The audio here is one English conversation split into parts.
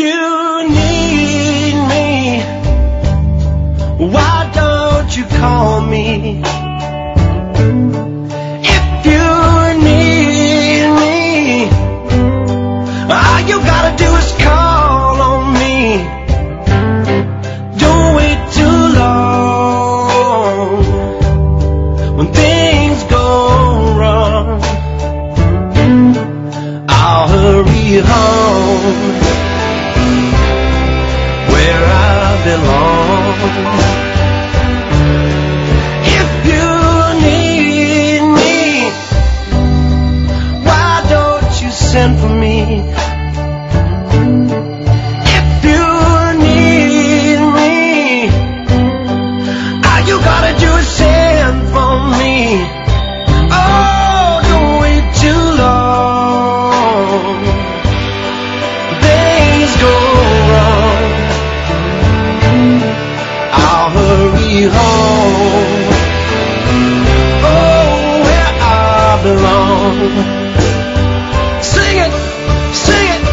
you need me, why don't you call me? If you need me, all you gotta do is call on me. Don't wait too long when things go wrong. I'll hurry home where I belong. If you need me, why don't you send for me? If you need me, all you gotta do is send for me. Oh, don't wait too long. Things go wrong. I'll hurry home. Oh, where I belong. Sing it, sing it.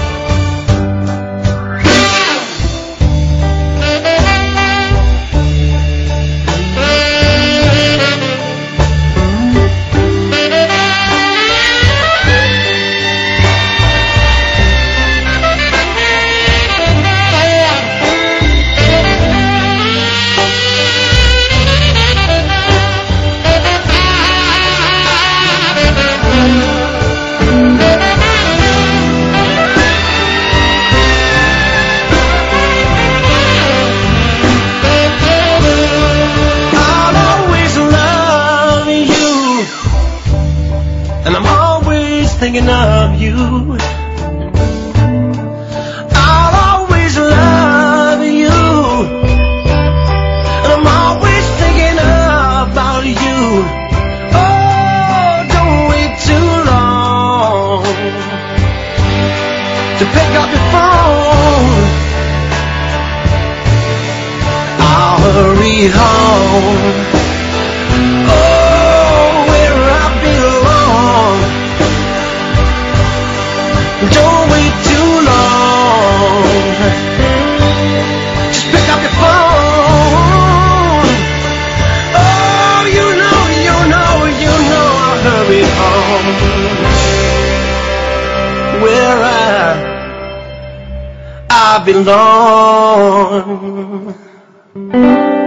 And I'm always thinking of you. I'll always love you. And I'm always thinking about you. Oh, don't wait too long to pick up your phone. I'll hurry home. Don't wait too long. Just pick up your phone. Oh, you know I'll hurry home where I belong.